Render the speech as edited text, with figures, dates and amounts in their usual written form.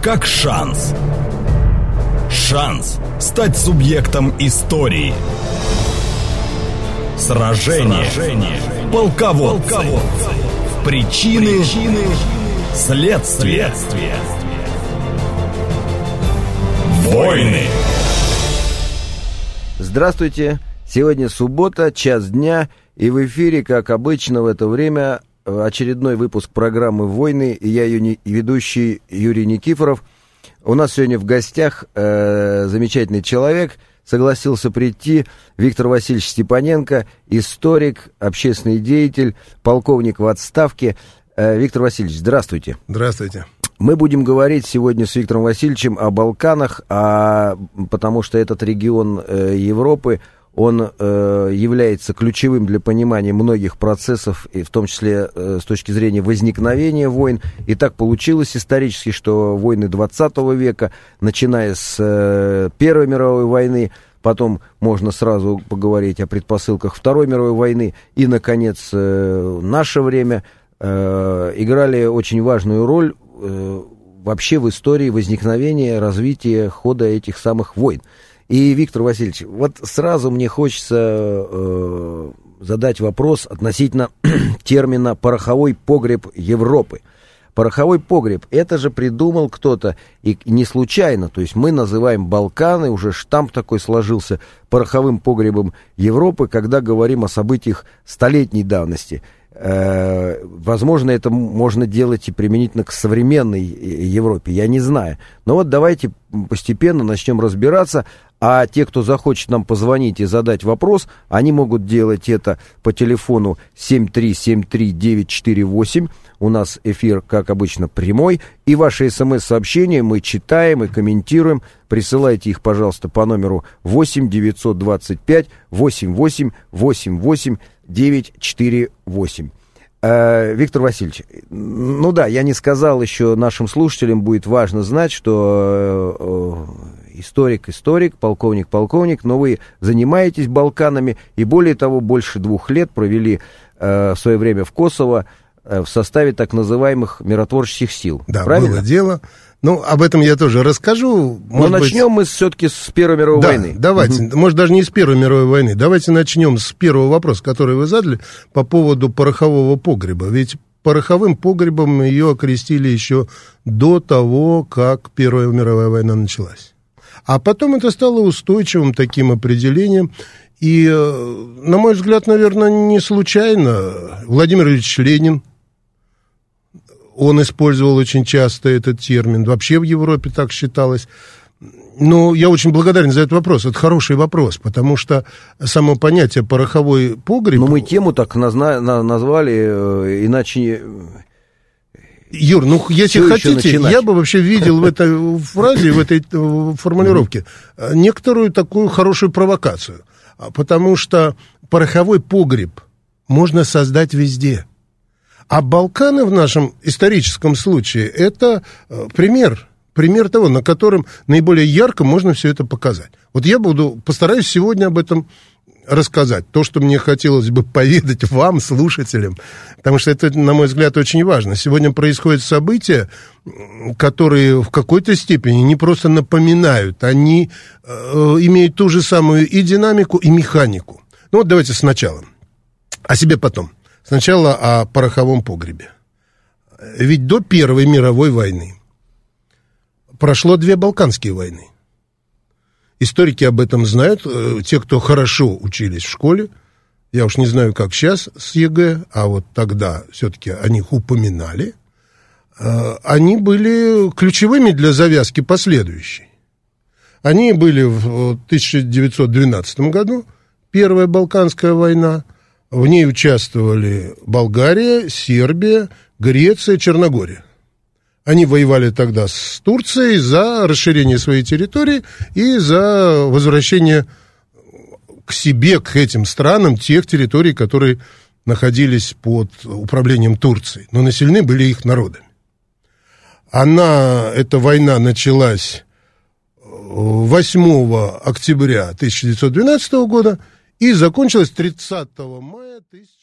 как шанс. Шанс стать субъектом истории. Сражение. Полководцы. Причины. Следствие. Войны. Здравствуйте. Сегодня суббота, час дня, и в эфире, как обычно в это время, очередной выпуск программы «Войны», и я ее ведущий Юрий Никифоров. У нас сегодня в гостях замечательный человек, согласился прийти, Виктор Васильевич Степаненко, историк, общественный деятель, полковник в отставке. Виктор Васильевич, здравствуйте. Здравствуйте. Мы будем говорить сегодня с Виктором Васильевичем о Балканах, потому что этот регион Европы, он является ключевым для понимания многих процессов, и в том числе с точки зрения возникновения войн. И так получилось исторически, что войны 20 века, начиная с Первой мировой войны, потом можно сразу поговорить о предпосылках Второй мировой войны, и, наконец, наше время играли очень важную роль вообще в истории возникновения, развития, хода этих самых войн. И, Виктор Васильевич, вот сразу мне хочется задать вопрос относительно термина «пороховой погреб Европы». Пороховой погреб, это же придумал кто-то, и не случайно, то есть мы называем Балканы, уже штамп такой сложился, пороховым погребом Европы, когда говорим о событиях столетней давности. Возможно, это можно делать и применительно к современной Европе, я не знаю. Но вот давайте постепенно начнем разбираться, а те, кто захочет нам позвонить и задать вопрос, они могут делать это по телефону 7373948. У нас эфир, как обычно, прямой, и ваши смс-сообщения мы читаем и комментируем. Присылайте их, пожалуйста, по номеру 8-925-88-88-948. Виктор Васильевич, ну да, я не сказал еще нашим слушателям, будет важно знать, что историк, полковник, но вы занимаетесь Балканами, и более того, больше 2 лет провели в свое время в Косово в составе так называемых миротворческих сил. Да, правильно? Было дело. Ну, об этом я тоже расскажу. Но начнем мы все-таки с Первой мировой войны. Давайте, может, даже не с Первой мировой войны. Давайте начнем с первого вопроса, который вы задали по поводу порохового погреба. Ведь пороховым погребом ее окрестили еще до того, как Первая мировая война началась. А потом это стало устойчивым таким определением. И, на мой взгляд, наверное, не случайно Владимир Ильич Ленин, он использовал очень часто этот термин. Вообще в Европе так считалось. Но я очень благодарен за этот вопрос. Это хороший вопрос, потому что само понятие пороховой погреб... Но мы тему так назвали, иначе... Юр, ну, если хотите, я бы вообще видел в этой фразе, в этой формулировке некоторую такую хорошую провокацию. Потому что пороховой погреб можно создать везде. А Балканы в нашем историческом случае это пример того, на котором наиболее ярко можно все это показать. Вот я постараюсь сегодня об этом рассказать, то, что мне хотелось бы поведать вам, слушателям, потому что это, на мой взгляд, очень важно. Сегодня происходят события, которые в какой-то степени не просто напоминают, они имеют ту же самую и динамику, и механику. Ну вот давайте сначала, о себе потом. Сначала о пороховом погребе. Ведь до Первой мировой войны прошло 2 Балканские войны. Историки об этом знают, те, кто хорошо учились в школе. Я уж не знаю, как сейчас с ЕГЭ, а вот тогда все-таки о них упоминали. Они были ключевыми для завязки последующей. Они были в 1912 году, Первая Балканская война. В ней участвовали Болгария, Сербия, Греция, Черногория. Они воевали тогда с Турцией за расширение своей территории и за возвращение к себе, к этим странам, тех территорий, которые находились под управлением Турции, но населены были их народами. Эта война началась 8 октября 1912 года и закончилась 30 мая 1913